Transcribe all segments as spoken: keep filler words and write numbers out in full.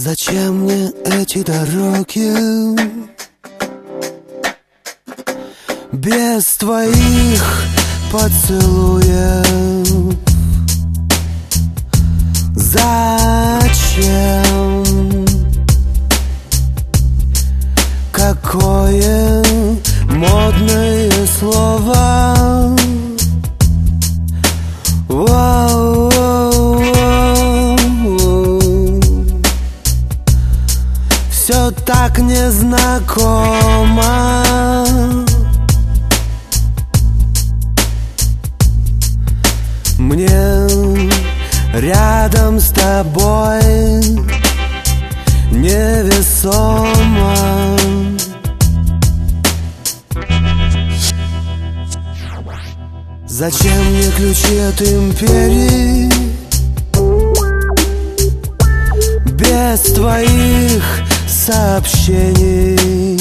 Зачем мне эти дороги без твоих поцелуев? Зачем? Какое модное слово? Все так незнакомо. Мне рядом с тобой невесомо. Зачем мне ключи от империи без твоих сообщений?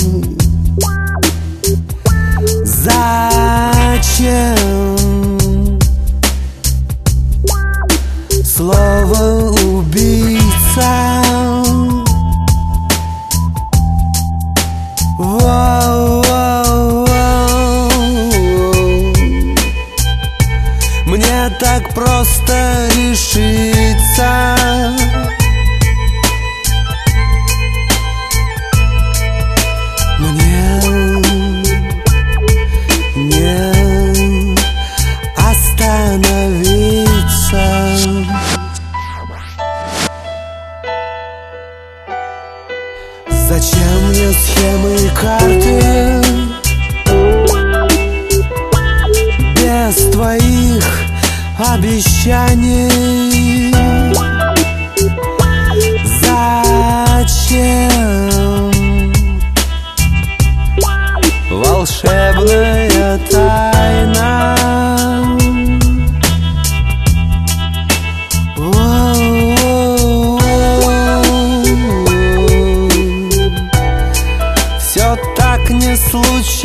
Зачем слово убийца? Мне так просто решиться. Мне не остановиться. Зачем мне схемы и карты без твоих обещаний? Зачем волшебная тайна? Все так не случайно.